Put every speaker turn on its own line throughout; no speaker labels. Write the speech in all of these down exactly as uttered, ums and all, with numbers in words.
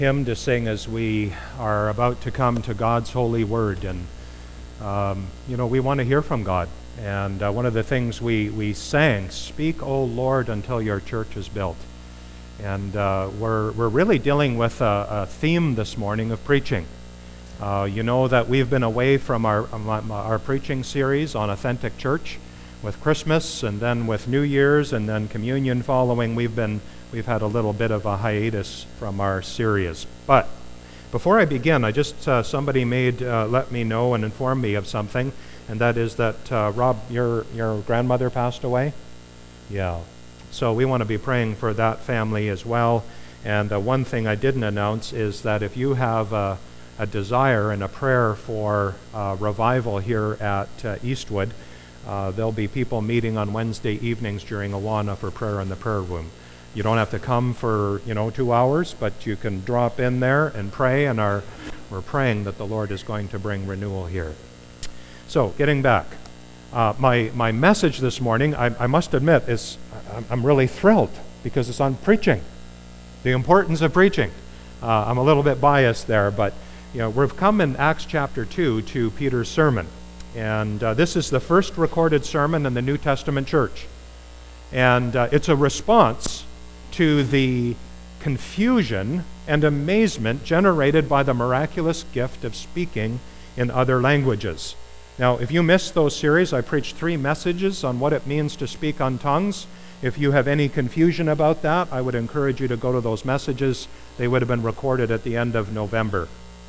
Hymn to sing as we are about to come to God's holy word. And, um, you know, we want to hear from God. And uh, one of the things we, we sang, "Speak, O Lord, until your church is built." And uh, we're, we're really dealing with a, a theme this morning of preaching. Uh, you know that we've been away from our, um, our preaching series on Authentic Church with Christmas, and then with New Year's, and then communion following. We've been We've had a little bit of a hiatus from our series. But before I begin, I just, uh, somebody made, uh, let me know and inform me of something, and that is that, uh, Rob, your, your grandmother passed away? Yeah. So we want to be praying for that family as well. And uh, one thing I didn't announce is that if you have a, a desire and a prayer for uh, revival here at uh, Eastwood, uh, there'll be people meeting on Wednesday evenings during Awana for prayer in the prayer room. You don't have to come for, you know, two hours, but you can drop in there and pray, and our, we're praying that the Lord is going to bring renewal here. So, getting back, uh, my my message this morning, I, I must admit, is I'm really thrilled because it's on preaching, the importance of preaching. Uh, I'm a little bit biased there, but you know, we've come in Acts chapter two to Peter's sermon, and uh, this is the first recorded sermon in the New Testament church, and uh, it's a response to the confusion and amazement generated by the miraculous gift of speaking in other languages. Now, if you missed those series, I preached three messages on what it means to speak on tongues. If you have any confusion about that, I would encourage you to go to those messages. They would have been recorded at the end of November.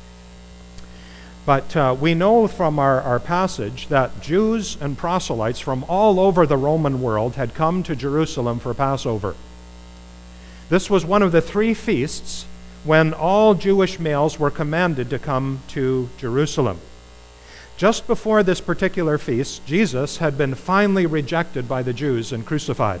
But uh, we know from our, our passage that Jews and proselytes from all over the Roman world had come to Jerusalem for Passover. This was one of the three feasts when all Jewish males were commanded to come to Jerusalem. Just before this particular feast, Jesus had been finally rejected by the Jews and crucified.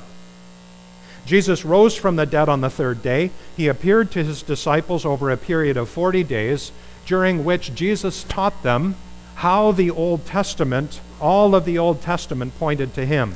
Jesus rose from the dead on the third day. He appeared to his disciples over a period of forty days, during which Jesus taught them how the Old Testament, all of the Old Testament pointed to him.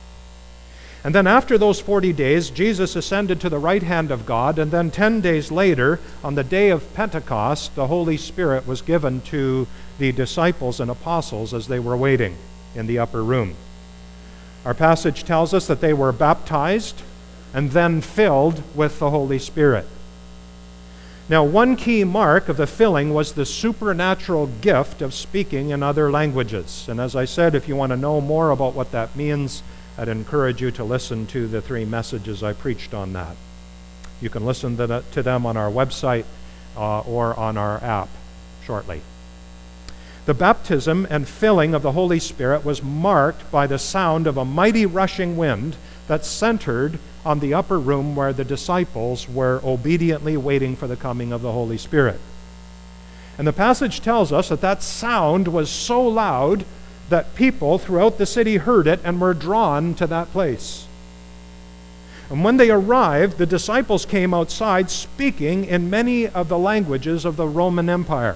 And then after those forty days, Jesus ascended to the right hand of God, and then ten days later, on the day of Pentecost, the Holy Spirit was given to the disciples and apostles as they were waiting in the upper room. Our passage tells us that they were baptized and then filled with the Holy Spirit. Now, one key mark of the filling was the supernatural gift of speaking in other languages. And as I said, if you want to know more about what that means, I'd encourage you to listen to the three messages I preached on that. You can listen to, to them on our website uh, or on our app shortly. The baptism and filling of the Holy Spirit was marked by the sound of a mighty rushing wind that centered on the upper room where the disciples were obediently waiting for the coming of the Holy Spirit. And the passage tells us that that sound was so loud that people throughout the city heard it and were drawn to that place. And when they arrived, the disciples came outside speaking in many of the languages of the Roman Empire.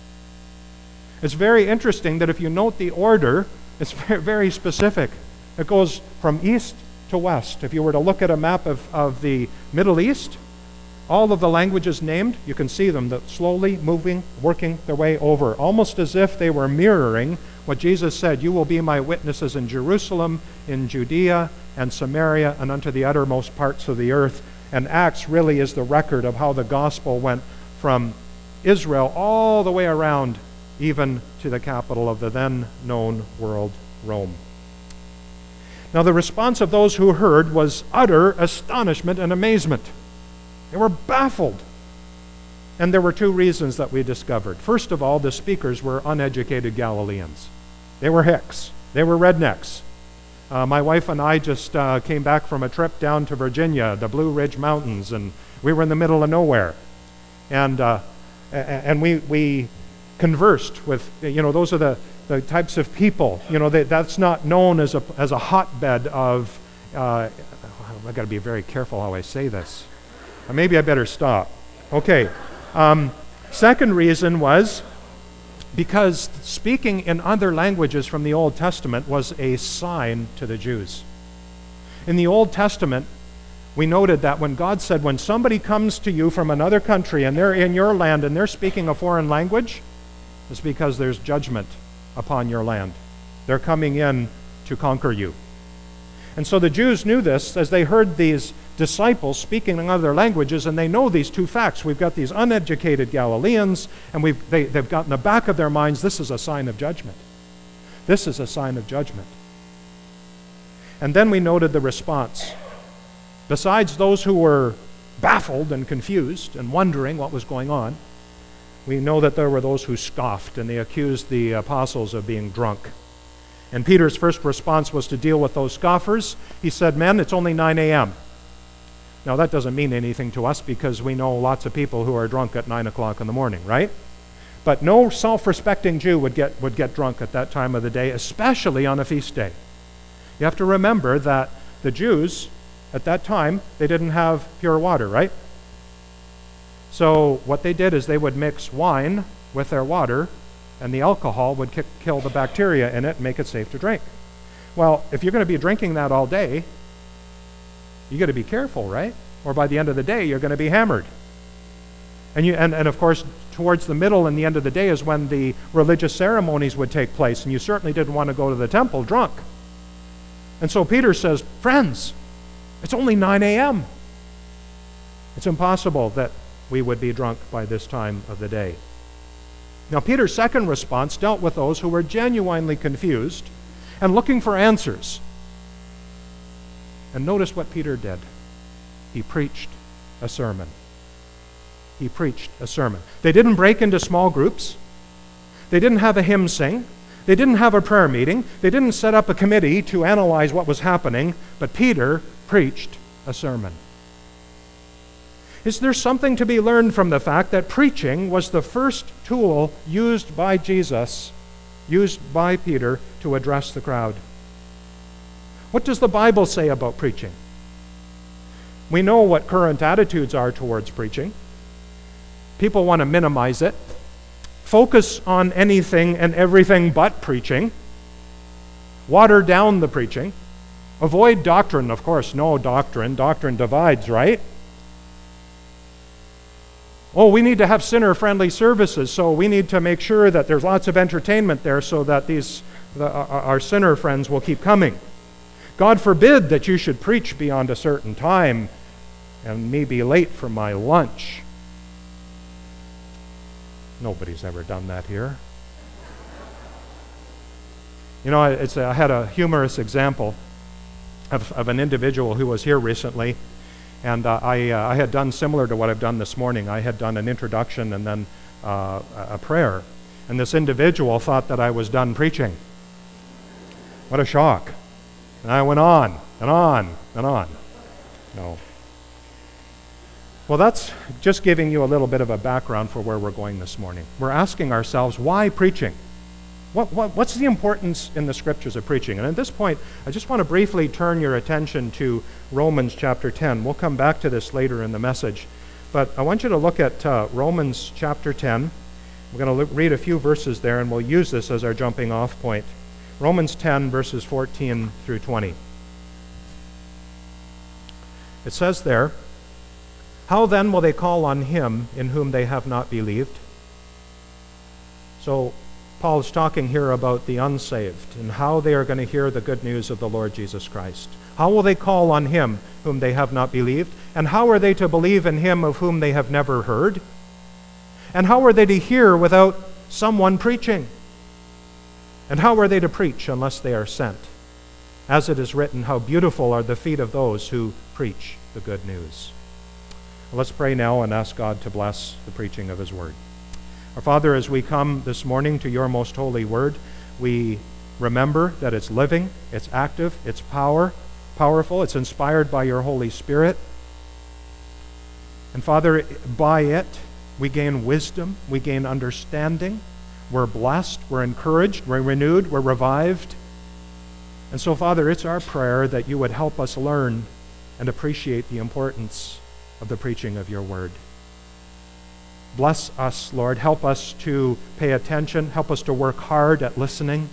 It's very interesting that if you note the order, it's very specific. It goes from east to west. If you were to look at a map of, of the Middle East, all of the languages named, you can see them that slowly moving, working their way over, almost as if they were mirroring what Jesus said, "You will be my witnesses in Jerusalem, in Judea, and Samaria, and unto the uttermost parts of the earth." And Acts really is the record of how the gospel went from Israel all the way around, even to the capital of the then known world, Rome. Now, the response of those who heard was utter astonishment and amazement. They were baffled. And there were two reasons that we discovered. First of all, the speakers were uneducated Galileans. They were hicks. They were rednecks. Uh, my wife and I just uh, came back from a trip down to Virginia, the Blue Ridge Mountains, and we were in the middle of nowhere. And uh, and we we conversed with, you know, those are the, the types of people, you know, they, that's not known as a, as a hotbed of, uh, I've got to be very careful how I say this. Maybe I better stop. Okay. Um, second reason was because speaking in other languages from the Old Testament was a sign to the Jews. In the Old Testament, we noted that when God said, when somebody comes to you from another country and they're in your land and they're speaking a foreign language, it's because there's judgment upon your land. They're coming in to conquer you. And so the Jews knew this as they heard these disciples speaking in other languages, and they know these two facts. We've got these uneducated Galileans, and we've, they, they've got in the back of their minds, this is a sign of judgment. This is a sign of judgment. And then we noted the response. Besides those who were baffled and confused and wondering what was going on, we know that there were those who scoffed, and they accused the apostles of being drunk. And Peter's first response was to deal with those scoffers. He said, men, it's only nine a.m. Now that doesn't mean anything to us because we know lots of people who are drunk at nine o'clock in the morning, right? But no self-respecting Jew would get, would get drunk at that time of the day, especially on a feast day. You have to remember that the Jews, at that time, they didn't have pure water, right? So what they did is they would mix wine with their water, and the alcohol would ki- kill the bacteria in it and make it safe to drink. Well, if you're going to be drinking that all day, you got to be careful, right? Or by the end of the day, you're going to be hammered. And, you, and, and of course, towards the middle and the end of the day is when the religious ceremonies would take place, and you certainly didn't want to go to the temple drunk. And so Peter says, friends, it's only nine a.m. It's impossible that we would be drunk by this time of the day. Now, Peter's second response dealt with those who were genuinely confused and looking for answers. And notice what Peter did. He preached a sermon. He preached a sermon. They didn't break into small groups. They didn't have a hymn sing. They didn't have a prayer meeting. They didn't set up a committee to analyze what was happening, but Peter preached a sermon. Is there something to be learned from the fact that preaching was the first tool used by Jesus, used by Peter to address the crowd? What does the Bible say about preaching? We know what current attitudes are towards preaching. People want to minimize it, focus on anything and everything but preaching, water down the preaching, avoid doctrine. Of course, no doctrine. Doctrine divides, right? Oh, we need to have sinner-friendly services, so we need to make sure that there's lots of entertainment there so that these the, our sinner friends will keep coming. God forbid that you should preach beyond a certain time and me be late for my lunch. Nobody's ever done that here. You know, it's a, I had a humorous example of, of an individual who was here recently, and uh, I, uh, I had done similar to what I've done this morning. I had done an introduction and then uh, a prayer, and this individual thought that I was done preaching. What a shock. And I went on and on and on. No. Well, that's just giving you a little bit of a background for where we're going this morning. We're asking ourselves, why preaching? What, what, what's the importance in the scriptures of preaching? And at this point, I just want to briefly turn your attention to Romans chapter ten. We'll come back to this later in the message. But I want you to look at uh, Romans chapter ten. We're going to look, read a few verses there, and we'll use this as our jumping off point. Romans ten, verses fourteen through twenty. It says there, how then will they call on him in whom they have not believed? So Paul is talking here about the unsaved and how they are going to hear the good news of the Lord Jesus Christ. How will they call on him whom they have not believed? And how are they to believe in him of whom they have never heard? And how are they to hear without someone preaching? And how are they to preach unless they are sent? As it is written, how beautiful are the feet of those who preach the good news. Let's pray now and ask God to bless the preaching of his word. Our Father, as we come this morning to your most holy word, we remember that it's living, it's active, it's power, powerful, it's inspired by your Holy Spirit. And Father, by it, we gain wisdom, we gain understanding, we're blessed, we're encouraged, we're renewed, we're revived. And so, Father, it's our prayer that you would help us learn and appreciate the importance of the preaching of your word. Bless us, Lord. Help us to pay attention. Help us to work hard at listening.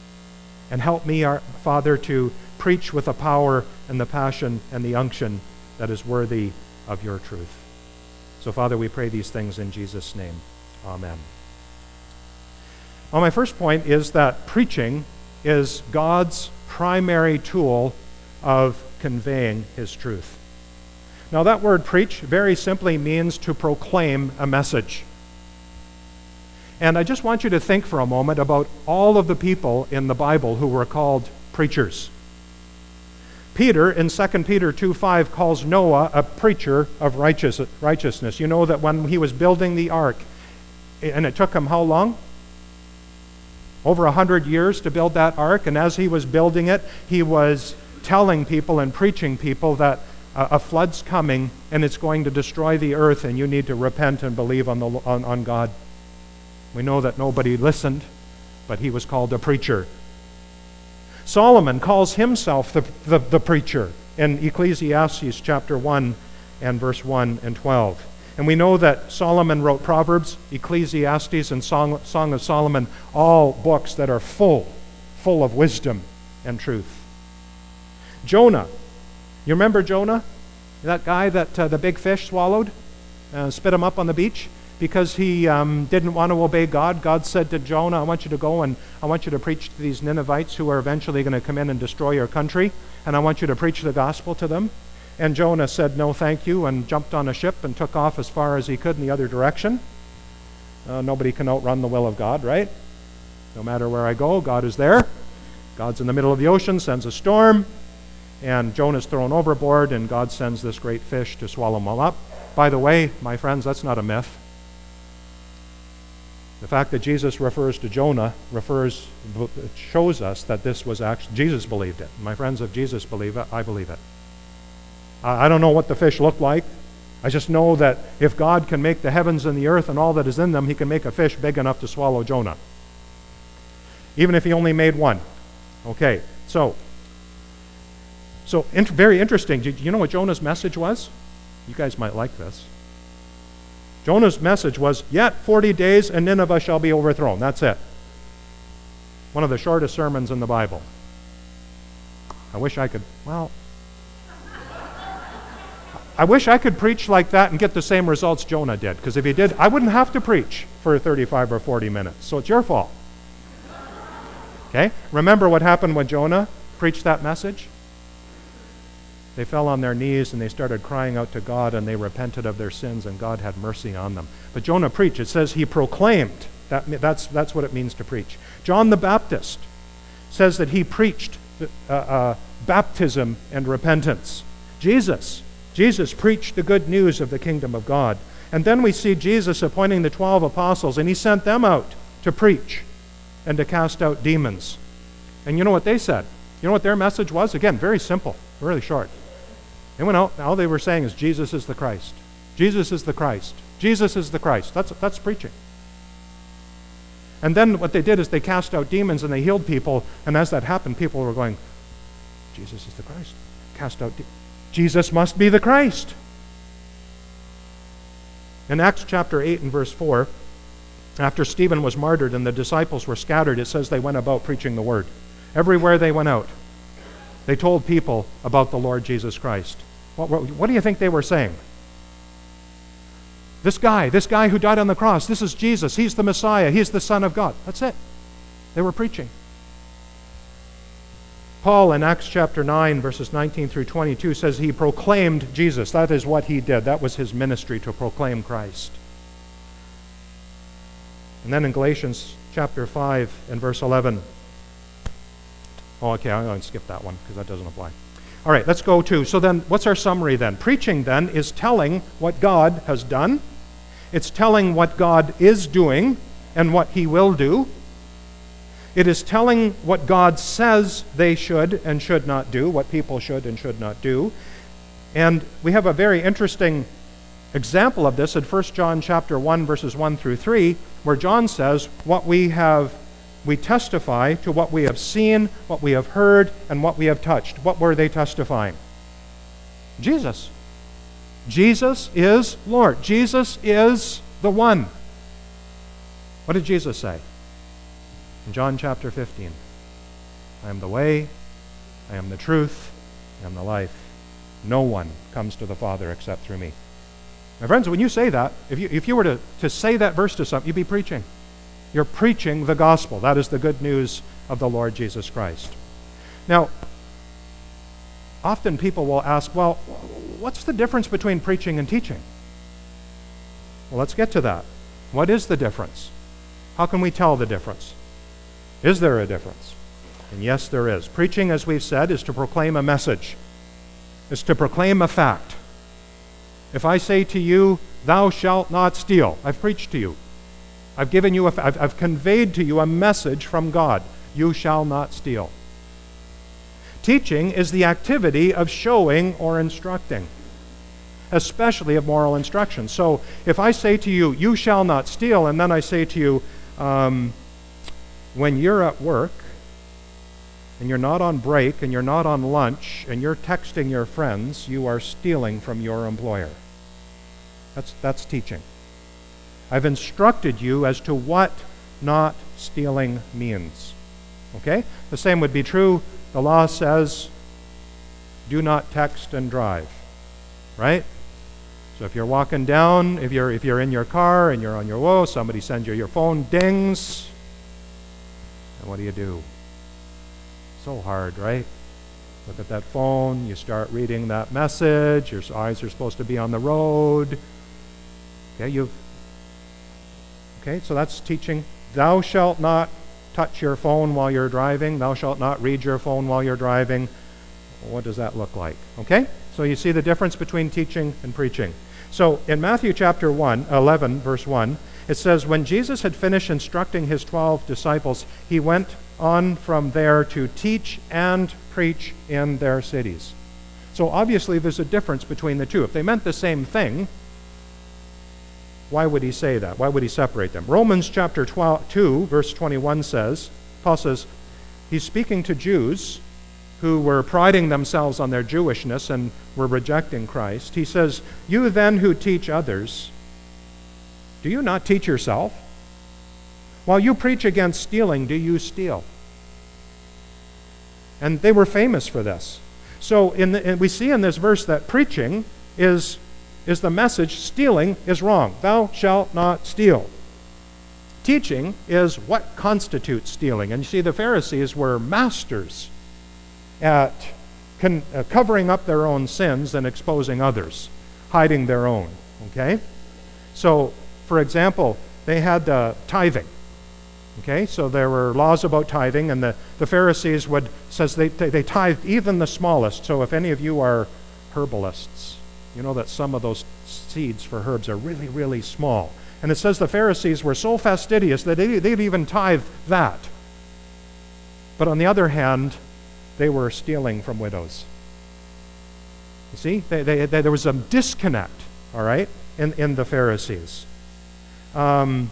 And help me, our Father, to preach with the power and the passion and the unction that is worthy of your truth. So, Father, we pray these things in Jesus' name. Amen. Well, my first point is that preaching is God's primary tool of conveying his truth. Now, that word preach very simply means to proclaim a message. And I just want you to think for a moment about all of the people in the Bible who were called preachers. Peter, in Second Peter two five, calls Noah a preacher of righteous, righteousness. You know that when he was building the ark, and it took him how long? Over a hundred years to build that ark, and as he was building it, he was telling people and preaching people that a, a flood's coming, and it's going to destroy the earth, and you need to repent and believe on, the, on, on God. We know that nobody listened, but he was called a preacher. Solomon calls himself the, the, the preacher in Ecclesiastes chapter one and verse one and twelve. And we know that Solomon wrote Proverbs, Ecclesiastes, and Song, Song of Solomon, all books that are full, full of wisdom and truth. Jonah, you remember Jonah? That guy that uh, the big fish swallowed, uh, spit him up on the beach? Because he um, didn't want to obey God, God said to Jonah, I want you to go and I want you to preach to these Ninevites who are eventually going to come in and destroy your country, and I want you to preach the gospel to them. And Jonah said, no, thank you, and jumped on a ship and took off as far as he could in the other direction. Uh, nobody can outrun the will of God, right? No matter where I go, God is there. God's in the middle of the ocean, sends a storm, and Jonah's thrown overboard, and God sends this great fish to swallow him all up. By the way, my friends, that's not a myth. The fact that Jesus refers to Jonah refers, shows us that this was actually, Jesus believed it. My friends, if Jesus believed it, I believe it. I don't know what the fish looked like. I just know that if God can make the heavens and the earth and all that is in them, he can make a fish big enough to swallow Jonah. Even if he only made one. Okay, so, so int- very interesting. Do you know what Jonah's message was? You guys might like this. Jonah's message was, yet forty days and Nineveh shall be overthrown. That's it. One of the shortest sermons in the Bible. I wish I could, well, I wish I could preach like that and get the same results Jonah did. Because if he did, I wouldn't have to preach for thirty-five or forty minutes. So it's your fault. Okay? Remember what happened when Jonah preached that message? They fell on their knees and they started crying out to God, and they repented of their sins, and God had mercy on them. But Jonah preached. It says he proclaimed. That, that's, that's what it means to preach. John the Baptist says that he preached uh, uh, baptism and repentance. Jesus, Jesus preached the good news of the kingdom of God. And then we see Jesus appointing the twelve apostles, and he sent them out to preach and to cast out demons. And you know what they said? You know what their message was? Again, very simple, really short. They went out, all they were saying is, Jesus is the Christ. Jesus is the Christ. Jesus is the Christ. That's, that's preaching. And then what they did is they cast out demons and they healed people, and as that happened, people were going, Jesus is the Christ. Cast out demons. Jesus must be the Christ. In Acts chapter eight and verse four, after Stephen was martyred and the disciples were scattered, it says they went about preaching the word. Everywhere they went out, they told people about the Lord Jesus Christ. What, what, what do you think they were saying? This guy, this guy who died on the cross, this is Jesus. He's the Messiah. He's the Son of God. That's it. They were preaching. Paul in Acts chapter nine, verses nineteen through twenty-two says he proclaimed Jesus. That is what he did. That was his ministry, to proclaim Christ. And then in Galatians chapter five and verse eleven, oh, okay, I'm going to skip that one because that doesn't apply. All right, let's go to, so then what's our summary then? Preaching then is telling what God has done. It's telling what God is doing and what he will do. It is telling what God says they should and should not do, what people should and should not do. And we have a very interesting example of this in First John chapter one, verses one through three, where John says, what we have We testify to what we have seen, what we have heard, and what we have touched. What were they testifying? Jesus. Jesus is Lord. Jesus is the one. What did Jesus say? In John chapter fifteen, I am the way, I am the truth, I am the life. No one comes to the Father except through me. My friends, when you say that, if you, if you were to, to say that verse to something, you'd be preaching. You're preaching the gospel. That is the good news of the Lord Jesus Christ. Now, often people will ask, well, what's the difference between preaching and teaching? Well, let's get to that. What is the difference? How can we tell the difference? Is there a difference? And yes, there is. Preaching, as we've said, is to proclaim a message. Is to proclaim a fact. If I say to you, thou shalt not steal, I've preached to you. I've given you a, I've, I've conveyed to you a message from God. You shall not steal. Teaching is the activity of showing or instructing, especially of moral instruction. So if I say to you, you shall not steal, and then I say to you, um, when you're at work, and you're not on break, and you're not on lunch, and you're texting your friends, you are stealing from your employer. That's, that's teaching. I've instructed you as to what not stealing means. Okay? The same would be true. The law says, do not text and drive. Right? So if you're walking down, if you're if you're in your car and you're on your way, somebody sends you your phone, dings, and what do you do? So hard, right? Look at that phone, you start reading that message, your eyes are supposed to be on the road. Okay, you've Okay, so that's teaching. Thou shalt not touch your phone while you're driving. Thou shalt not read your phone while you're driving. What does that look like? Okay? So you see the difference between teaching and preaching. So in Matthew chapter one, eleven, verse one, it says, when Jesus had finished instructing his twelve disciples, he went on from there to teach and preach in their cities. So obviously there's a difference between the two. If they meant the same thing, why would he say that? Why would he separate them? Romans chapter twelve, two, verse twenty-one says, Paul says, he's speaking to Jews who were priding themselves on their Jewishness and were rejecting Christ. He says, you then who teach others, do you not teach yourself? While you preach against stealing, do you steal? And they were famous for this. So in the, and we see in this verse that preaching is is the message, stealing is wrong. Thou shalt not steal. Teaching is what constitutes stealing. And you see, the Pharisees were masters at con- uh, covering up their own sins and exposing others, hiding their own. Okay? So, for example, they had uh, tithing. Okay? So there were laws about tithing, and the, the Pharisees would, says they, they, they tithed even the smallest. So if any of you are herbalists, you know that some of those seeds for herbs are really, really small. And it says the Pharisees were so fastidious that they, they'd even tithe that. But on the other hand, they were stealing from widows. You see, they, they, they, there was a disconnect, all right, in, in the Pharisees. Um,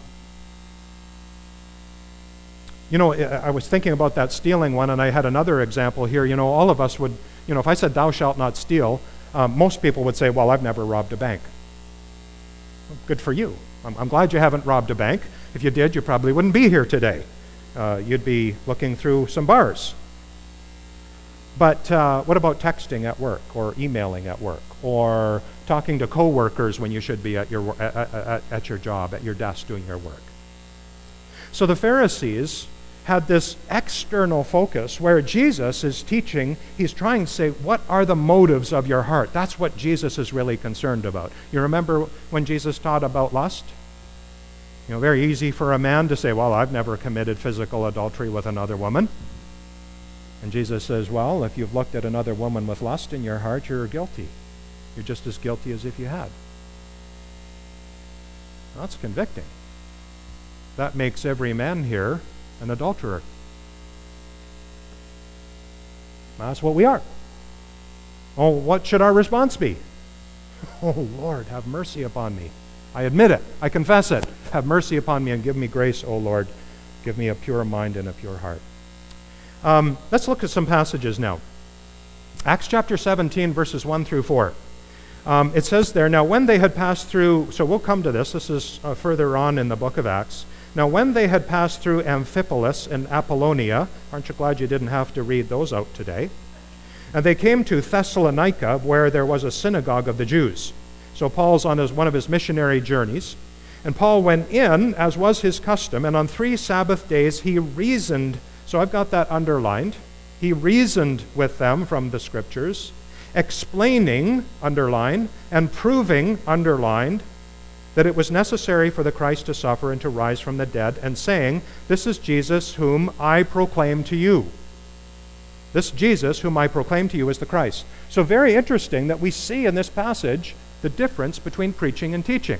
you know, I was thinking about that stealing one, and I had another example here. You know, all of us would, you know, if I said, thou shalt not steal, Um, most people would say, well, I've never robbed a bank. Well, good for you. I'm, I'm glad you haven't robbed a bank. If you did, you probably wouldn't be here today. Uh, you'd be looking through some bars. But uh, what about texting at work, or emailing at work, or talking to coworkers when you should be at your, at, at, at your job, at your desk doing your work? So the Pharisees had this external focus where Jesus is teaching. He's trying to say, what are the motives of your heart? That's what Jesus is really concerned about. You remember when Jesus taught about lust? You know, very easy for a man to say, well, I've never committed physical adultery with another woman. And Jesus says, well, if you've looked at another woman with lust in your heart, you're guilty. You're just as guilty as if you had. That's convicting. That makes every man here an adulterer. That's what we are. Oh, what should our response be? Oh, Lord, have mercy upon me. I admit it. I confess it. Have mercy upon me and give me grace, O Lord. Give me a pure mind and a pure heart. Um, let's look at some passages now. Acts chapter seventeen, verses one through four. Um, it says there, now when they had passed through, so we'll come to this. This is uh, further on in the book of Acts. Now when they had passed through Amphipolis and Apollonia, aren't you glad you didn't have to read those out today? And they came to Thessalonica, where there was a synagogue of the Jews. So Paul's on his, one of his missionary journeys. And Paul went in, as was his custom, and on three Sabbath days he reasoned. So I've got that underlined. He reasoned with them from the Scriptures, explaining, underlined, and proving, underlined, that it was necessary for the Christ to suffer and to rise from the dead, and saying, "This is Jesus whom I proclaim to you." This Jesus whom I proclaim to you is the Christ. So very interesting that we see in this passage the difference between preaching and teaching.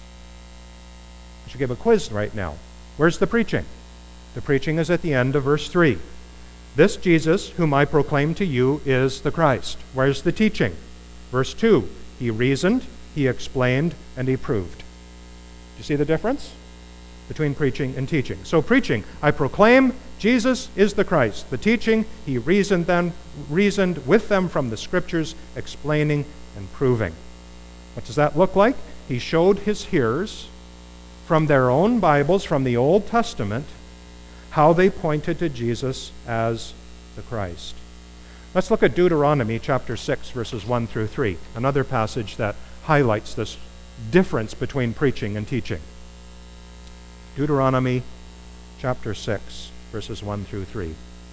I should give a quiz right now. Where's the preaching? The preaching is at the end of verse three. This Jesus whom I proclaim to you is the Christ. Where's the teaching? Verse two. He reasoned, he explained, and he proved. Do you see the difference between preaching and teaching? So preaching, I proclaim Jesus is the Christ. The teaching, he reasoned them, reasoned with them from the Scriptures, explaining and proving. What does that look like? He showed his hearers from their own Bibles, from the Old Testament, how they pointed to Jesus as the Christ. Let's look at Deuteronomy chapter six, verses one through three, another passage that highlights this difference between preaching and teaching. Deuteronomy chapter six, verses one through three. It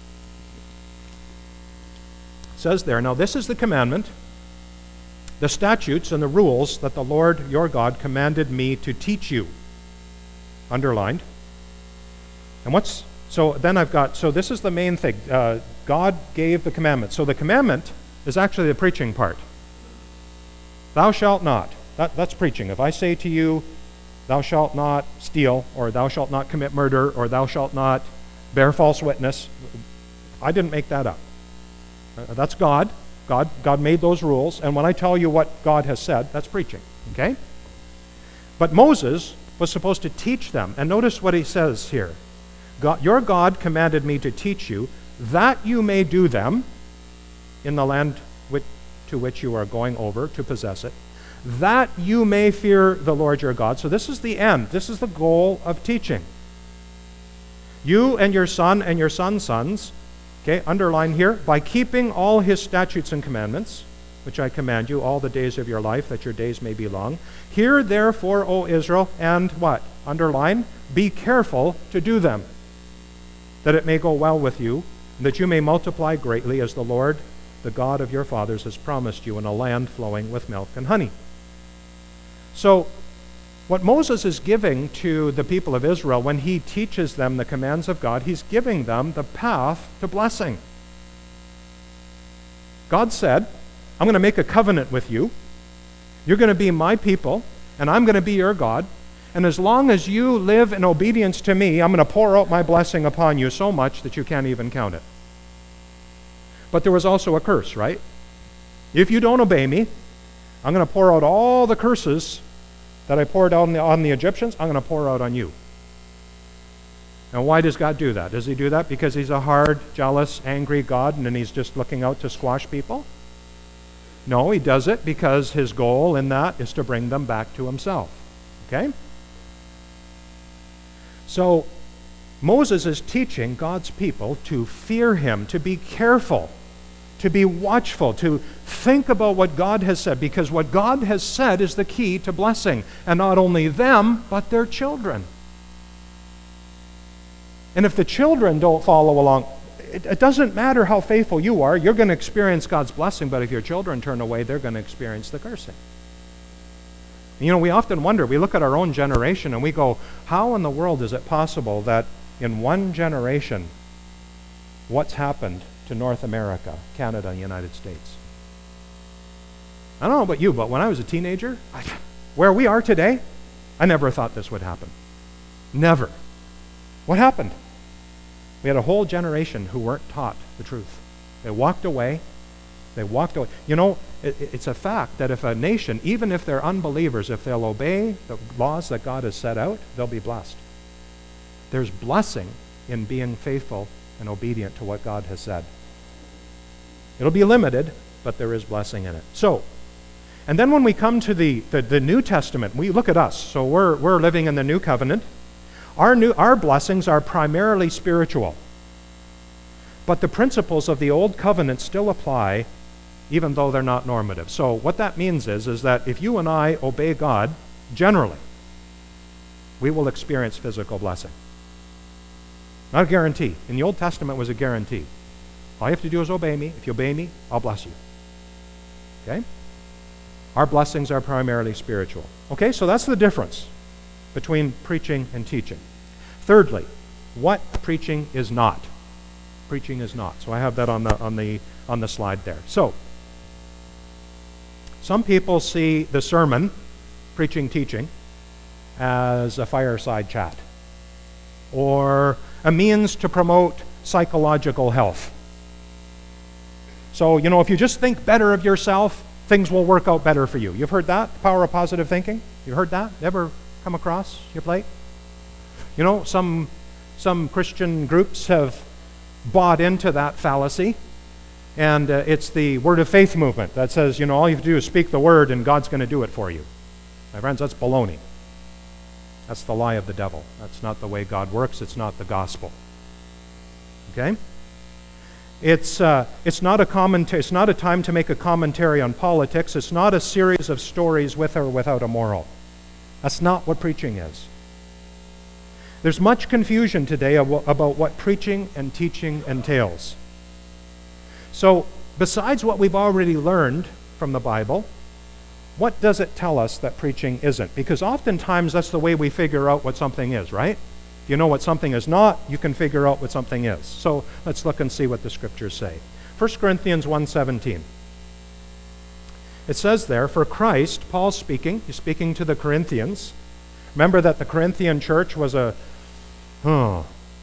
says there, "Now this is the commandment, the statutes and the rules that the Lord your God commanded me to teach you." Underlined. And what's, so then I've got, so this is the main thing. Uh, God gave the commandment. So the commandment is actually the preaching part. Thou shalt not. That, that's preaching. If I say to you, thou shalt not steal, or thou shalt not commit murder, or thou shalt not bear false witness, I didn't make that up. Uh, that's God. God. God made those rules. And when I tell you what God has said, that's preaching. Okay? But Moses was supposed to teach them. And notice what he says here. God, your God commanded me to teach you that you may do them in the land which, to which you are going over to possess it, that you may fear the Lord your God. So this is the end. This is the goal of teaching. You and your son and your son's sons, okay, underline here, by keeping all his statutes and commandments, which I command you all the days of your life, that your days may be long. Hear therefore, O Israel, and what? Underline, be careful to do them, that it may go well with you, and that you may multiply greatly, as the Lord, the God of your fathers, has promised you, in a land flowing with milk and honey. So, what Moses is giving to the people of Israel when he teaches them the commands of God, he's giving them the path to blessing. God said, I'm going to make a covenant with you. You're going to be my people, and I'm going to be your God. And as long as you live in obedience to me, I'm going to pour out my blessing upon you so much that you can't even count it. But there was also a curse, right? If you don't obey me, I'm going to pour out all the curses that I poured out on the, on the Egyptians, I'm going to pour out on you. And why does God do that? Does he do that because he's a hard, jealous, angry God, and then he's just looking out to squash people? No, he does it because his goal in that is to bring them back to himself. Okay? So, Moses is teaching God's people to fear him, to be careful, to be watchful, to think about what God has said, because what God has said is the key to blessing, and not only them, but their children. And if the children don't follow along, it, it doesn't matter how faithful you are, you're going to experience God's blessing, but if your children turn away, they're going to experience the cursing. You know, we often wonder, we look at our own generation and we go, how in the world is it possible that in one generation, what's happened to North America, Canada, and the United States? I don't know about you, but when I was a teenager, I, where we are today, I never thought this would happen. Never. What happened? We had a whole generation who weren't taught the truth. They walked away. They walked away. You know, it, it's a fact that if a nation, even if they're unbelievers, if they'll obey the laws that God has set out, they'll be blessed. There's blessing in being faithful and obedient to what God has said. It'll be limited, but there is blessing in it. So, and then when we come to the, the, the New Testament, we look at us. So we're, we're living in the New Covenant. Our, new, our blessings are primarily spiritual. but the principles of the Old Covenant still apply, even though they're not normative. So what that means is, is that if you and I obey God, generally, we will experience physical blessing. Not a guarantee. In the Old Testament, it was a guarantee. All you have to do is obey me. If you obey me, I'll bless you. Okay? Our blessings are primarily spiritual. Okay, so that's the difference between preaching and teaching. Thirdly, what preaching is not. Preaching is not. So I have that on the on the on the slide there. So some people see the sermon, preaching, teaching, as a fireside chat or a means to promote psychological health. So, you know, if you just think better of yourself, things will work out better for you. You've heard that? The power of positive thinking? You heard that? Ever come across your plate? You know, some some Christian groups have bought into that fallacy, and uh, it's the word of faith movement that says, you know, all you have to do is speak the word and God's going to do it for you. My friends, that's baloney. That's the lie of the devil. That's not the way God works. It's not the gospel. Okay? It's uh, it's not a commentary. It's not a time to make a commentary on politics. It's not a series of stories with or without a moral. That's not what preaching is. There's much confusion today ab- about what preaching and teaching entails. So, besides what we've already learned from the Bible, what does it tell us that preaching isn't? Because oftentimes that's the way we figure out what something is, right? If you know what something is not, you can figure out what something is. So let's look and see what the scriptures say. First Corinthians one seventeen. It says there, for Christ, Paul's speaking, he's speaking to the Corinthians. Remember that the Corinthian church was a, huh,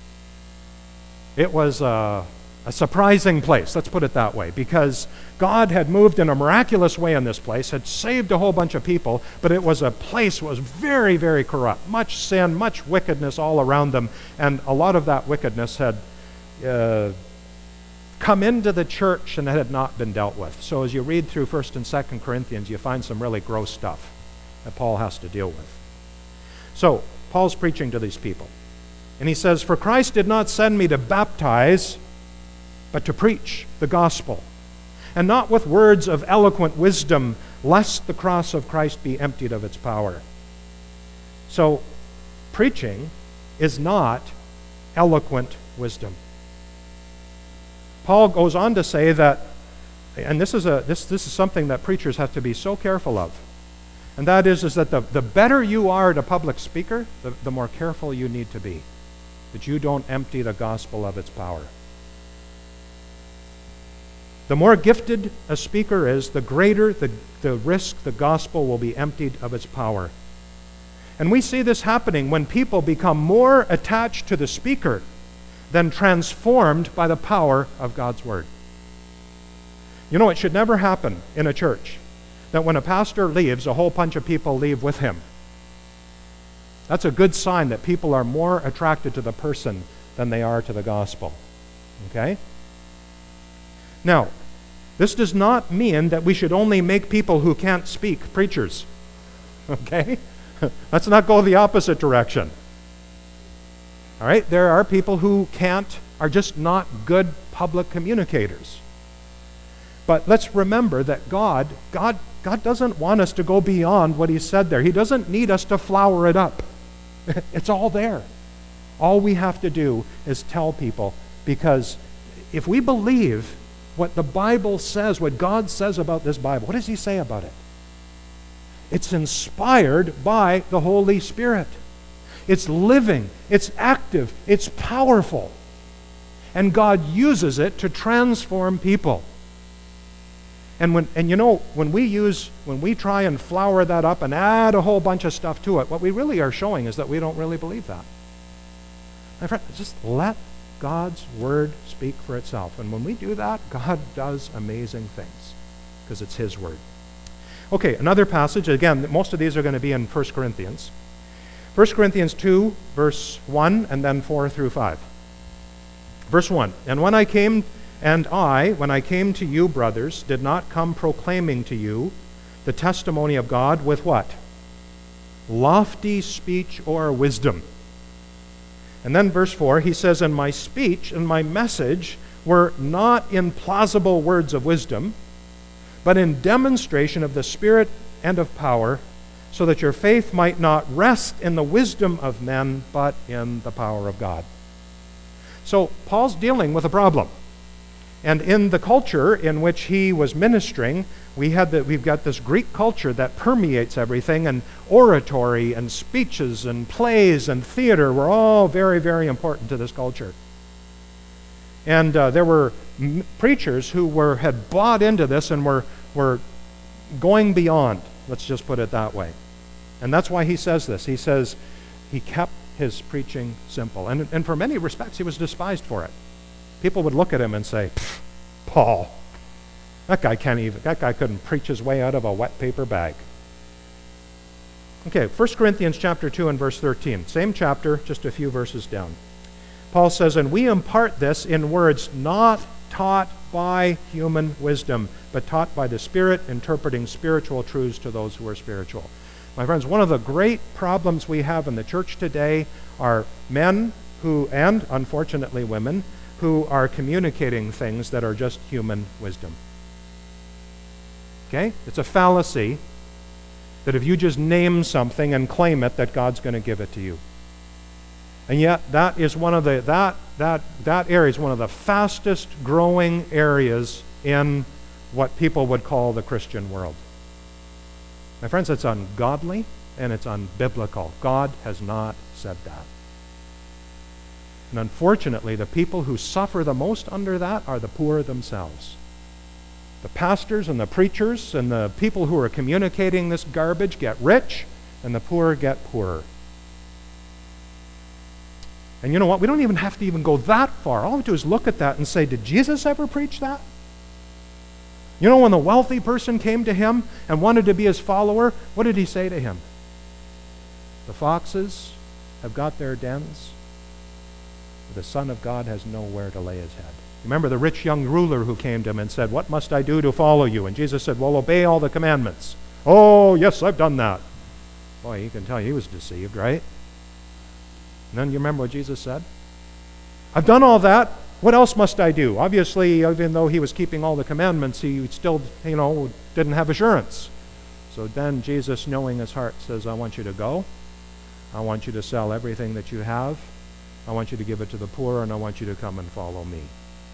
it was a, a surprising place, let's put it that way, because God had moved in a miraculous way in this place, had saved a whole bunch of people, but it was a place that was very, very corrupt. Much sin, much wickedness all around them, and a lot of that wickedness had uh, come into the church and it had not been dealt with. So as you read through First and Second Corinthians, you find some really gross stuff that Paul has to deal with. So, Paul's preaching to these people, and he says, for Christ did not send me to baptize, but to preach the gospel, and not with words of eloquent wisdom, lest the cross of Christ be emptied of its power. So, preaching is not eloquent wisdom. Paul goes on to say that, and this is a this this is something that preachers have to be so careful of, and that is, is that the, the better you are at a public speaker, the, the more careful you need to be, that you don't empty the gospel of its power. The more gifted a speaker is, the greater the, the risk the gospel will be emptied of its power. And we see this happening when people become more attached to the speaker than transformed by the power of God's word. You know, it should never happen in a church that when a pastor leaves, a whole bunch of people leave with him. That's a good sign that people are more attracted to the person than they are to the gospel. Okay? Now, this does not mean that we should only make people who can't speak preachers. Okay? Let's not go the opposite direction. All right? There are people who can't, are just not good public communicators. But let's remember that God, God, God doesn't want us to go beyond what he said there. He doesn't need us to flower it up. It's all there. All we have to do is tell people, because if we believe what the Bible says, what God says about this Bible, what does he say about it? It's inspired by the Holy Spirit. It's living, it's active, it's powerful. And God uses it to transform people. And when and you know, when we use, when we try and flower that up and add a whole bunch of stuff to it, what we really are showing is that we don't really believe that. My friend, just let God's word speak for itself. And when we do that, God does amazing things, because it's his word. Okay, another passage. Again, most of these are going to be in First Corinthians. First Corinthians two, verse one, and then four through five. Verse one, and when I came, and I, when I came to you, brothers, did not come proclaiming to you the testimony of God with what? Lofty speech or wisdom. And then verse four, he says, and my speech and my message were not in plausible words of wisdom, but in demonstration of the Spirit and of power, so that your faith might not rest in the wisdom of men, but in the power of God. So Paul's dealing with a problem. And in the culture in which he was ministering, we had that we've got this Greek culture that permeates everything, and oratory and speeches and plays and theater were all very, very important to this culture. And uh, there were m- preachers who were had bought into this and were were going beyond. Let's just put it that way. And that's why he says this. He says he kept his preaching simple. And, and for many respects, he was despised for it. People would look at him and say, Paul, that guy can't even, that guy couldn't preach his way out of a wet paper bag. Okay, First Corinthians chapter two and verse thirteen. Same chapter, just a few verses down. Paul says, and we impart this in words not taught by human wisdom, but taught by the Spirit, interpreting spiritual truths to those who are spiritual. My friends, one of the great problems we have in the church today are men who, and unfortunately women, who are communicating things that are just human wisdom. Okay? It's a fallacy that if you just name something and claim it, that God's going to give it to you. And yet that is one of the that that that area is one of the fastest growing areas in what people would call the Christian world. My friends, it's ungodly and it's unbiblical. God has not said that. And unfortunately, the people who suffer the most under that are the poor themselves. The pastors and the preachers and the people who are communicating this garbage get rich, and the poor get poorer. And you know what? We don't even have to even go that far. All we do is look at that and say, did Jesus ever preach that? You know, when the wealthy person came to him and wanted to be his follower, what did he say to him? The foxes have got their dens, but the Son of God has nowhere to lay his head. Remember the rich young ruler who came to him and said, what must I do to follow you? And Jesus said, well, obey all the commandments. Oh, yes, I've done that. Boy, you can tell he was deceived, right? And then you remember what Jesus said? I've done all that. What else must I do? Obviously, even though he was keeping all the commandments, he still, you know, didn't have assurance. So then Jesus, knowing his heart, says, I want you to go. I want you to sell everything that you have. I want you to give it to the poor, and I want you to come and follow me.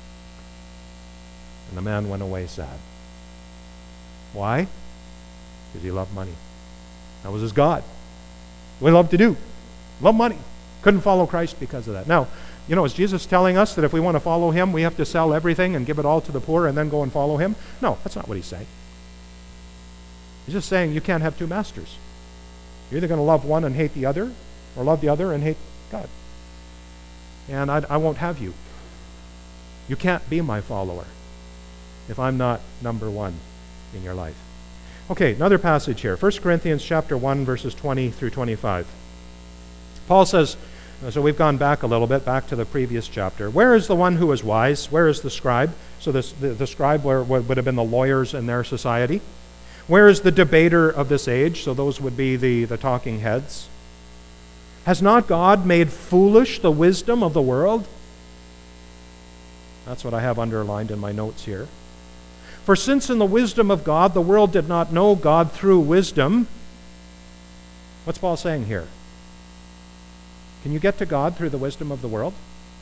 And the man went away sad. Why? Because he loved money. That was his God. What he loved to do. Love money. Couldn't follow Christ because of that. Now, you know, is Jesus telling us that if we want to follow him, we have to sell everything and give it all to the poor and then go and follow him? No, that's not what he's saying. He's just saying you can't have two masters. You're either going to love one and hate the other, or love the other and hate God. And I, I won't have you. You can't be my follower if I'm not number one in your life. Okay, another passage here. First Corinthians chapter one, verses twenty through twenty-five. Paul says, so we've gone back a little bit, back to the previous chapter. Where is the one who is wise? Where is the scribe? So this, the, the scribe were, would have been the lawyers in their society. Where is the debater of this age? So those would be the, the talking heads. Has not God made foolish the wisdom of the world? That's what I have underlined in my notes here. For since in the wisdom of God, the world did not know God through wisdom. What's Paul saying here? Can you get to God through the wisdom of the world?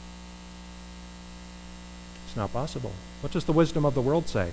It's not possible. What does the wisdom of the world say?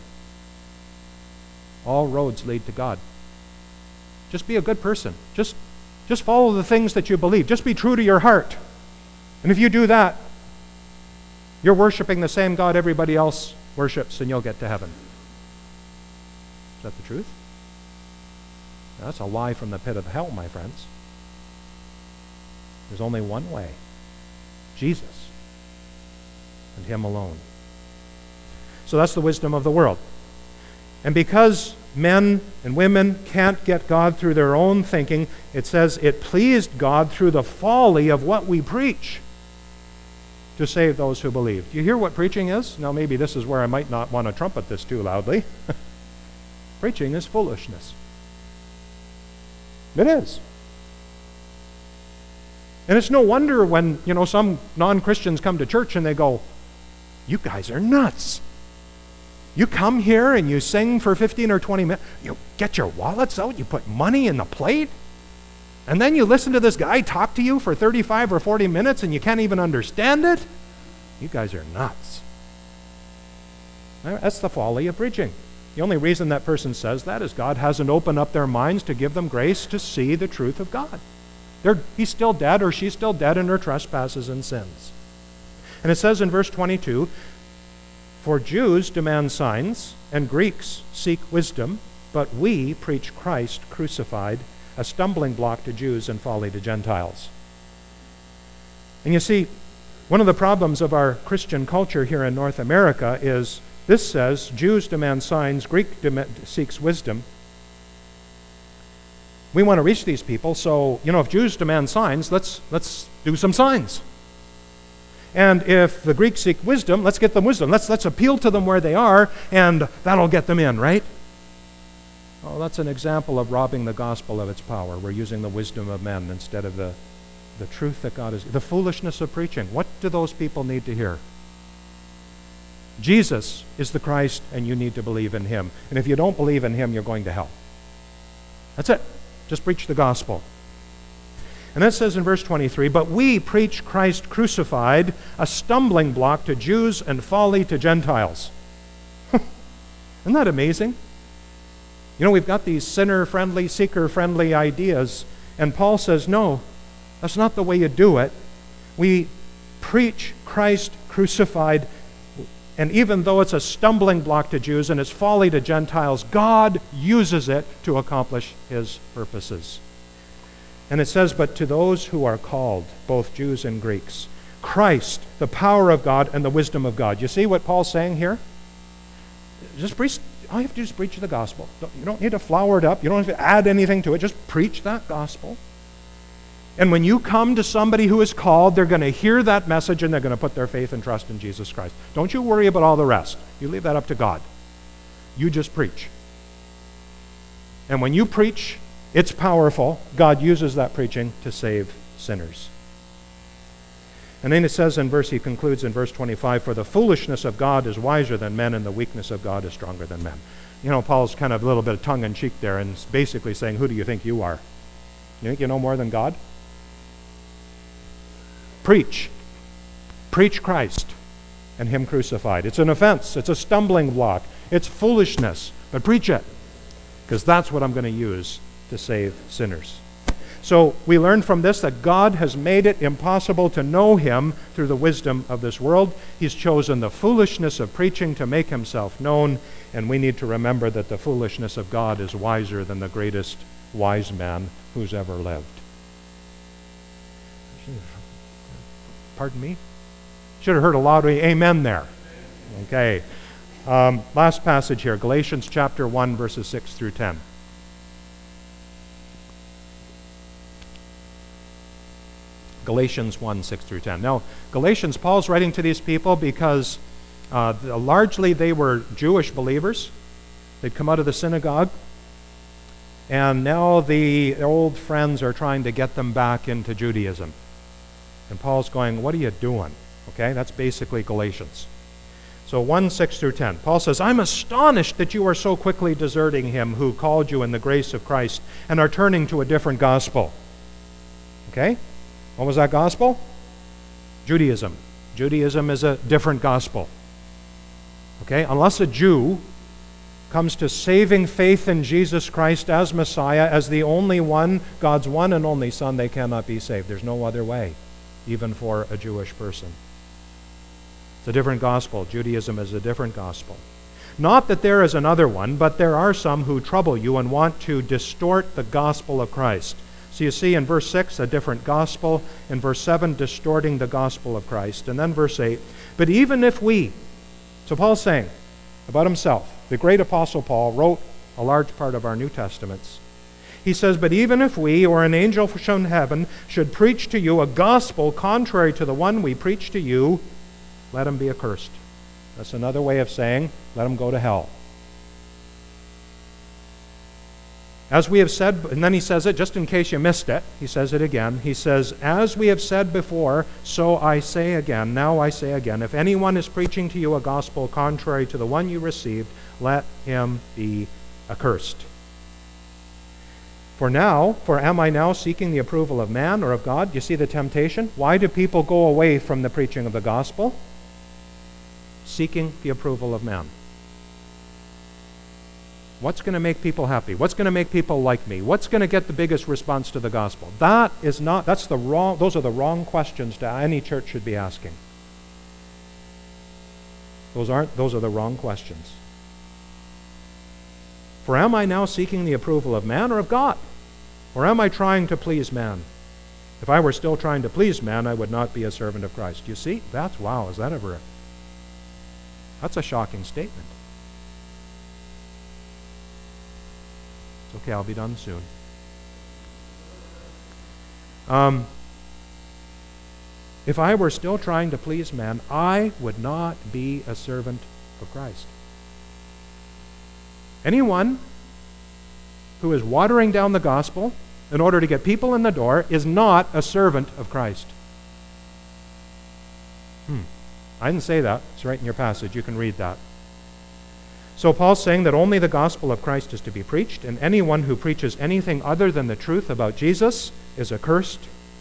All roads lead to God. Just be a good person. Just, just follow the things that you believe. Just be true to your heart. And if you do that, you're worshiping the same God everybody else worships, and you'll get to heaven. Is that the truth? That's a lie from the pit of hell, my friends. There's only one way. Jesus. And him alone. So that's the wisdom of the world. And because men and women can't get God through their own thinking, it says it pleased God through the folly of what we preach to save those who believe. Do you hear what preaching is? Now maybe this is where I might not want to trumpet this too loudly. Preaching is foolishness. It is. And it's no wonder when, you know, some non-Christians come to church and they go, You guys are nuts. You come here and you sing for fifteen or twenty minutes. You get your wallets out, you put money in the plate, and then you listen to this guy talk to you for thirty-five or forty minutes and you can't even understand it? You guys are nuts. That's the folly of preaching. The only reason that person says that is God hasn't opened up their minds to give them grace to see the truth of God. They're, he's still dead or she's still dead in her trespasses and sins. And it says in verse twenty-two, for Jews demand signs and Greeks seek wisdom, but we preach Christ crucified, a stumbling block to Jews and folly to Gentiles. And you see, one of the problems of our Christian culture here in North America is this says Jews demand signs, Greek dem- seeks wisdom. We want to reach these people, so, you know, if Jews demand signs, let's let's do some signs. And if the Greeks seek wisdom, let's get them wisdom. Let's let's appeal to them where they are, and that'll get them in, right? Oh, that's an example of robbing the gospel of its power. We're using the wisdom of men instead of the, the truth that God is. The foolishness of preaching. What do those people need to hear? Jesus is the Christ, and you need to believe in him. And if you don't believe in him, you're going to hell. That's it. Just preach the gospel. And that says in verse twenty-three, but we preach Christ crucified, a stumbling block to Jews and folly to Gentiles. Isn't that amazing? You know, we've got these sinner-friendly, seeker-friendly ideas, and Paul says, no, that's not the way you do it. We preach Christ crucified, and even though it's a stumbling block to Jews and it's folly to Gentiles, God uses it to accomplish his purposes. And it says, but to those who are called, both Jews and Greeks, Christ, the power of God and the wisdom of God. You see what Paul's saying here? Just preach, all you have to do is preach the gospel. You don't need to flower it up. You don't have to add anything to it. Just preach that gospel. And when you come to somebody who is called, they're going to hear that message and they're going to put their faith and trust in Jesus Christ. Don't you worry about all the rest. You leave that up to God. You just preach. And when you preach, it's powerful. God uses that preaching to save sinners. And then it says in verse, he concludes in verse twenty-five, for the foolishness of God is wiser than men, and the weakness of God is stronger than men. You know, Paul's kind of a little bit of tongue-in-cheek there, and basically saying, who do you think you are? You think you know more than God? Preach. Preach Christ and him crucified. It's an offense. It's a stumbling block. It's foolishness. But preach it, because that's what I'm going to use to save sinners. So we learn from this that God has made it impossible to know him through the wisdom of this world. He's chosen the foolishness of preaching to make himself known, and we need to remember that the foolishness of God is wiser than the greatest wise man who's ever lived. Pardon me? Should have heard a loud amen there. Okay. Um, last passage here, Galatians chapter one, verses six through ten. Galatians one, six through ten. Now, Galatians, Paul's writing to these people because uh, largely they were Jewish believers. They'd come out of the synagogue, and now the old friends are trying to get them back into Judaism. And Paul's going, what are you doing? Okay, that's basically Galatians. So one, six through ten. Paul says, I'm astonished that you are so quickly deserting him who called you in the grace of Christ and are turning to a different gospel. Okay? What was that gospel? Judaism. Judaism is a different gospel. Okay? Unless a Jew comes to saving faith in Jesus Christ as Messiah, as the only one, God's one and only Son, they cannot be saved. There's no other way, even for a Jewish person. It's a different gospel. Judaism is a different gospel. Not that there is another one, but there are some who trouble you and want to distort the gospel of Christ. So you see in verse six, a different gospel. In verse seven, distorting the gospel of Christ. And then verse eight, but even if we, so Paul's saying about himself, the great apostle Paul wrote a large part of our New Testaments. He says, but even if we or an angel from heaven should preach to you a gospel contrary to the one we preach to you, let him be accursed. That's another way of saying, let him go to hell. As we have said, and then he says it just in case you missed it, he says it again. He says, as we have said before, so I say again, now I say again, if anyone is preaching to you a gospel contrary to the one you received, let him be accursed. For now, for am I now seeking the approval of man or of God? You see the temptation? Why do people go away from the preaching of the gospel? Seeking the approval of man. What's going to make people happy? What's going to make people like me? What's going to get the biggest response to the gospel? That is not, that's the wrong, those are the wrong questions that any church should be asking. Those aren't, those are the wrong questions. For am I now seeking the approval of man or of God? Or am I trying to please man? If I were still trying to please man, I would not be a servant of Christ. You see? That's, wow, is that ever a, that's a shocking statement. Okay, I'll be done soon. Um, if I were still trying to please man, I would not be a servant of Christ. Anyone who is watering down the gospel in order to get people in the door is not a servant of Christ. Hmm. I didn't say that. It's right in your passage. You can read that. So Paul's saying that only the gospel of Christ is to be preached, and anyone who preaches anything other than the truth about Jesus is accursed,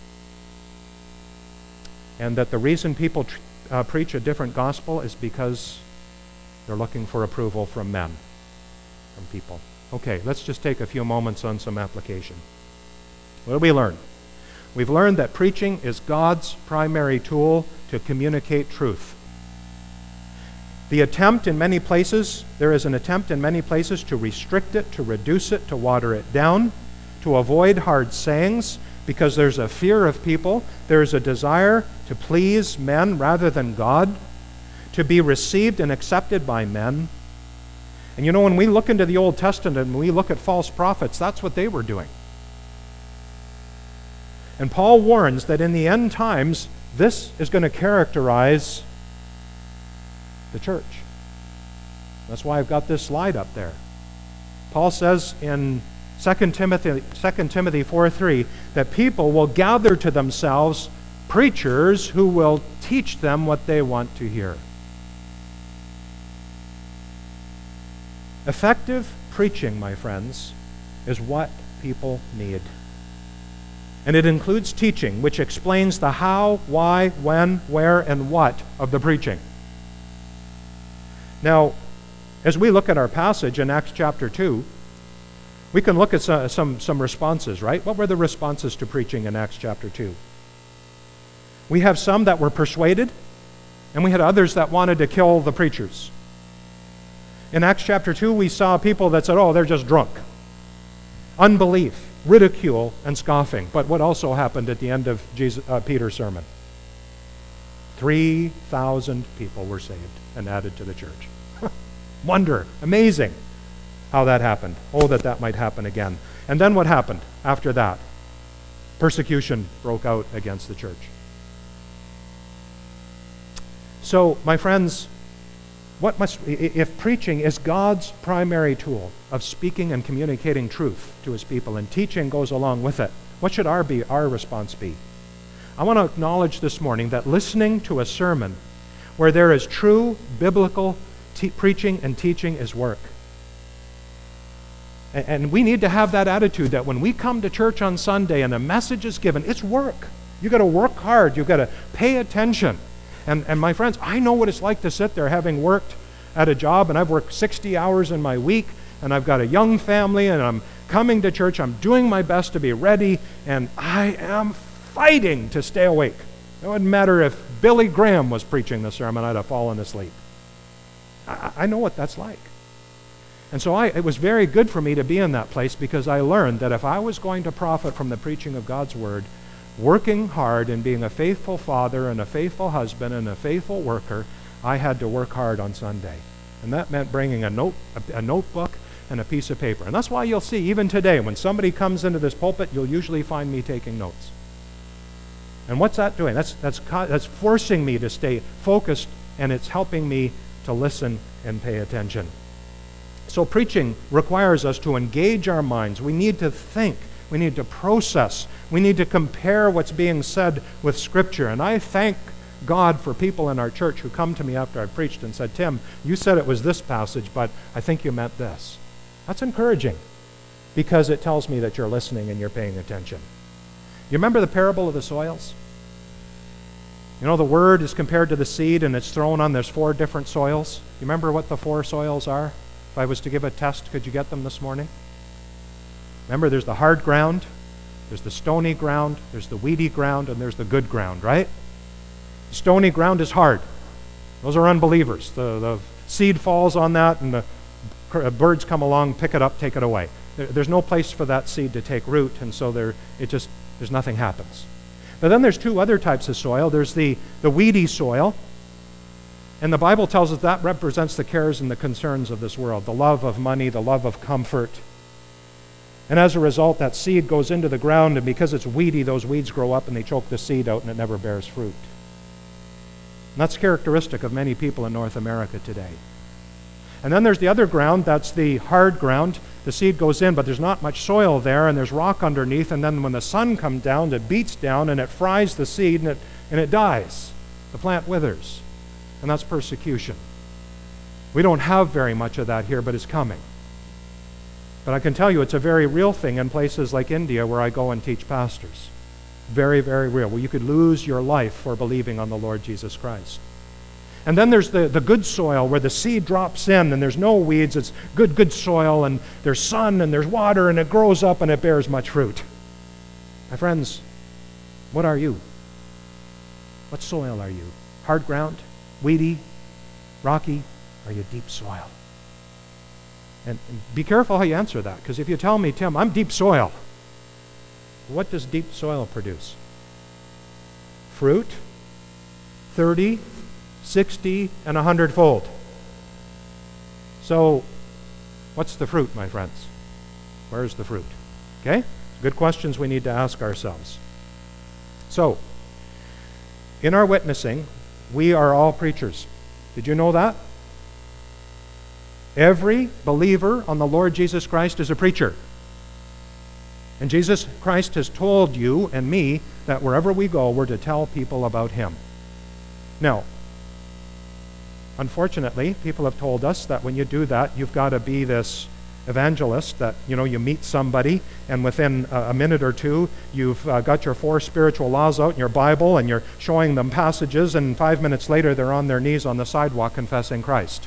and that the reason people tr- uh, preach a different gospel is because they're looking for approval from men, from people. Okay, let's just take a few moments on some application. What did we learn? We've learned that preaching is God's primary tool to communicate truth. The attempt in many places, there is an attempt in many places to restrict it, to reduce it, to water it down, to avoid hard sayings, because there's a fear of people. There's a desire to please men rather than God, to be received and accepted by men. And you know, when we look into the Old Testament and we look at false prophets, that's what they were doing. And Paul warns that in the end times, this is going to characterize the church. That's why I've got this slide up there. Paul says in Second Timothy, Second Timothy four three that people will gather to themselves preachers who will teach them what they want to hear. Effective preaching, my friends, is what people need. And it includes teaching, which explains the how, why, when, where, and what of the preaching. Now, as we look at our passage in Acts chapter two, we can look at some, some, some responses, right? What were the responses to preaching in Acts chapter two? We have some that were persuaded, and we had others that wanted to kill the preachers. In Acts chapter two, we saw people that said, oh, they're just drunk. Unbelief, ridicule, and scoffing. But what also happened at the end of Jesus, uh, Peter's sermon? three thousand people were saved and added to the church. Wonder, amazing how that happened. Oh, that that might happen again. And then what happened after that? Persecution broke out against the church. So, my friends, what must if preaching is God's primary tool of speaking and communicating truth to his people, and teaching goes along with it, what should our be our response be? I want to acknowledge this morning that listening to a sermon where there is true biblical te- preaching and teaching is work. And, and we need to have that attitude that when we come to church on Sunday and a message is given, it's work. You've got to work hard. You've got to pay attention. And, and my friends, I know what it's like to sit there having worked at a job, and I've worked sixty hours in my week, and I've got a young family, and I'm coming to church. I'm doing my best to be ready, and I am fighting to stay awake. It wouldn't matter if Billy Graham was preaching the sermon, I'd have fallen asleep. I, I know what that's like. And so I, it was very good for me to be in that place, because I learned that if I was going to profit from the preaching of God's word, working hard and being a faithful father and a faithful husband and a faithful worker, I had to work hard on Sunday. And that meant bringing a note, a, a notebook and a piece of paper. And that's why you'll see, even today, when somebody comes into this pulpit, you'll usually find me taking notes. And what's that doing? That's, that's, that's forcing me to stay focused, and it's helping me to listen and pay attention. So preaching requires us to engage our minds. We need to think. We need to process. We need to compare what's being said with Scripture. And I thank God for people in our church who come to me after I've preached and said, Tim, you said it was this passage, but I think you meant this. That's encouraging because it tells me that you're listening and you're paying attention. You remember the parable of the soils? You know, the word is compared to the seed and it's thrown on, there's four different soils. You remember what the four soils are? If I was to give a test, could you get them this morning? Remember, there's the hard ground, there's the stony ground, there's the weedy ground, and there's the good ground, right? Stony ground is hard. Those are unbelievers. The, the seed falls on that and the birds come along, pick it up, take it away. There, there's no place for that seed to take root, and so there, it just, there's nothing happens. But then there's two other types of soil. There's the, the weedy soil, and the Bible tells us that represents the cares and the concerns of this world, the love of money, the love of comfort. And as a result, that seed goes into the ground, and because it's weedy, those weeds grow up and they choke the seed out and it never bears fruit. And that's characteristic of many people in North America today. And then there's the other ground, that's the hard ground. The seed goes in, but there's not much soil there, and there's rock underneath, and then when the sun comes down, it beats down and it fries the seed and it, and it dies. The plant withers. And that's persecution. We don't have very much of that here, but it's coming. But I can tell you it's a very real thing in places like India where I go and teach pastors. Very, very real. Well, you could lose your life for believing on the Lord Jesus Christ. And then there's the, the good soil where the seed drops in and there's no weeds. It's good, good soil, and there's sun and there's water, and it grows up and it bears much fruit. My friends, what are you? What soil are you? Hard ground? Weedy? Rocky? Are you deep soil? And, and be careful how you answer that, because if you tell me, Tim, I'm deep soil, what does deep soil produce? Fruit? thirty, sixty, and a hundredfold. So, what's the fruit, my friends? Where's the fruit? Okay? Good questions we need to ask ourselves. So, in our witnessing, we are all preachers. Did you know that? Every believer on the Lord Jesus Christ is a preacher. And Jesus Christ has told you and me that wherever we go, we're to tell people about Him. Now, unfortunately, people have told us that when you do that, you've got to be this evangelist that, you know, you meet somebody and within a, a minute or two, you've uh, got your four spiritual laws out in your Bible and you're showing them passages, and five minutes later they're on their knees on the sidewalk confessing Christ.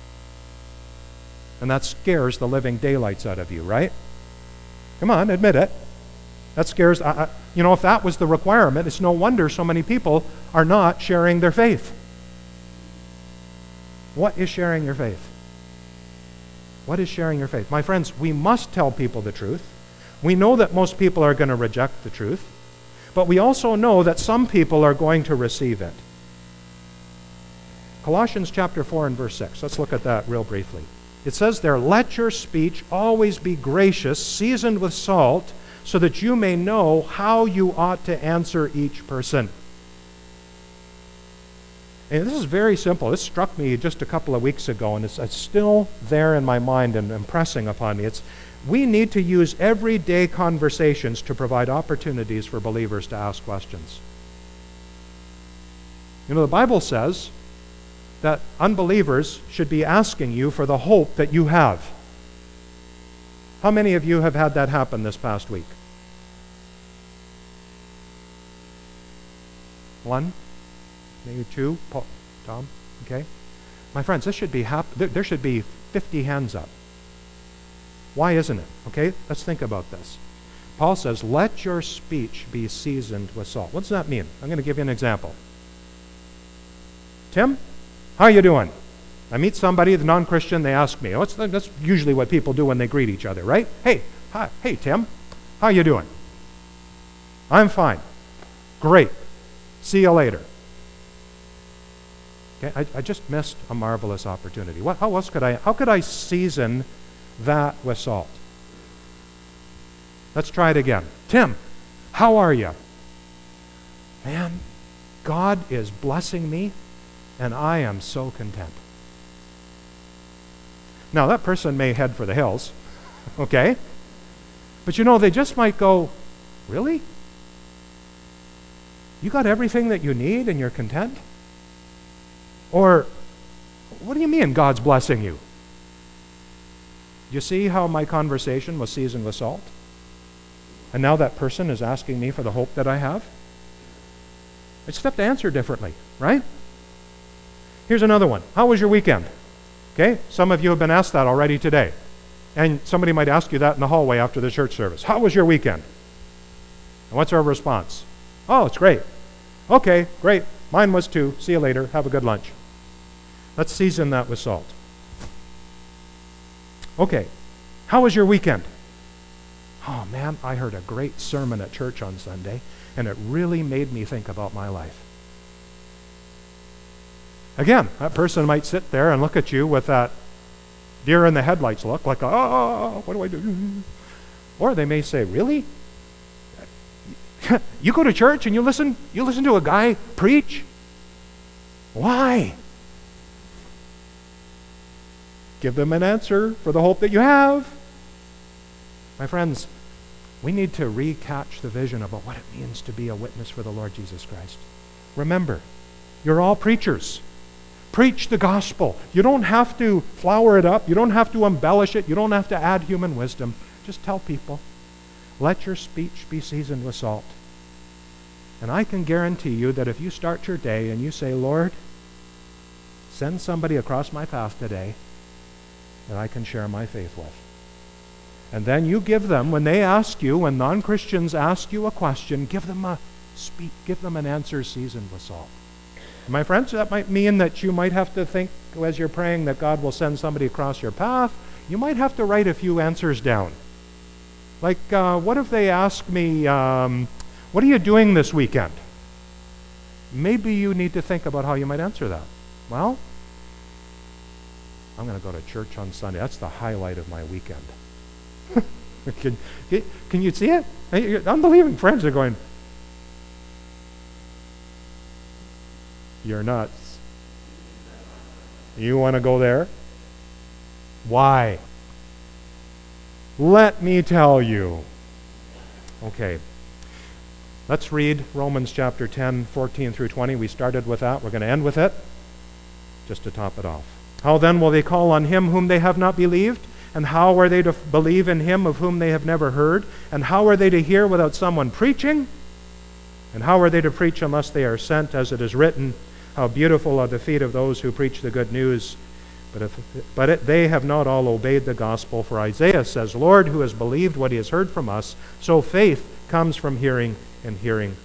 And that scares the living daylights out of you, right? Come on, admit it. That scares, uh, you know, if that was the requirement, it's no wonder so many people are not sharing their faith. What is sharing your faith? What is sharing your faith? My friends, we must tell people the truth. We know that most people are going to reject the truth, but we also know that some people are going to receive it. Colossians chapter four and verse six. Let's look at that real briefly. It says there, "Let your speech always be gracious, seasoned with salt, so that you may know how you ought to answer each person." And this is very simple. This struck me just a couple of weeks ago, and it's, it's still there in my mind and impressing upon me. It's, we need to use everyday conversations to provide opportunities for believers to ask questions. You know, the Bible says that unbelievers should be asking you for the hope that you have. How many of you have had that happen this past week? One? Maybe two? Paul, Tom? Okay. My friends, this should be hap- there, there should be fifty hands up. Why isn't it? Okay, let's think about this. Paul says, "Let your speech be seasoned with salt." What does that mean? I'm going to give you an example. Tim, how are you doing? I meet somebody, the non-Christian, they ask me. Oh, it's, that's usually what people do when they greet each other, right? Hey, hi, hey, Tim, how are you doing? I'm fine. Great. See you later. Okay, I, I just missed a marvelous opportunity. What, how else could I, how could I season that with salt? Let's try it again. Tim, how are you? Man, God is blessing me, and I am so content. Now, that person may head for the hills, okay? But you know, they just might go, really? You got everything that you need and you're content? Or, what do you mean God's blessing you? You see how my conversation was seasoned with salt? And now that person is asking me for the hope that I have? I just have to answer differently, right? Here's another one. How was your weekend? Okay, some of you have been asked that already today. And somebody might ask you that in the hallway after the church service. How was your weekend? And what's our response? Oh, it's great. Okay, great. Mine was too. See you later. Have a good lunch. Let's season that with salt. Okay, how was your weekend? Oh man, I heard a great sermon at church on Sunday, and it really made me think about my life. Again, that person might sit there and look at you with that deer in the headlights look, like, oh, what do I do? Or they may say, really? You go to church and you listen, you listen to a guy preach? Why? Give them an answer for the hope that you have. My friends, we need to recatch the vision about what it means to be a witness for the Lord Jesus Christ. Remember, you're all preachers. Preach the gospel. You don't have to flower it up. You don't have to embellish it. You don't have to add human wisdom. Just tell people, let your speech be seasoned with salt. And I can guarantee you that if you start your day and you say, Lord, send somebody across my path today that I can share my faith with. And then you give them, when they ask you, when non-Christians ask you a question, give them a speak, give them an answer seasoned with salt. My friends, that might mean that you might have to think as you're praying that God will send somebody across your path. You might have to write a few answers down. Like, uh, what if they ask me, um, what are you doing this weekend? Maybe you need to think about how you might answer that. Well, I'm going to go to church on Sunday. That's the highlight of my weekend. can, can you see it? Unbelieving friends are going, you're nuts. You want to go there? Why? Let me tell you. Okay. Let's read Romans chapter ten, fourteen through twenty. We started with that. We're going to end with it, just to top it off. How then will they call on him whom they have not believed? And how are they to f- believe in him of whom they have never heard? And how are they to hear without someone preaching? And how are they to preach unless they are sent, as it is written, how beautiful are the feet of those who preach the good news. But if but it, they have not all obeyed the gospel. For Isaiah says, Lord, who has believed what he has heard from us? So faith comes from hearing, and hearing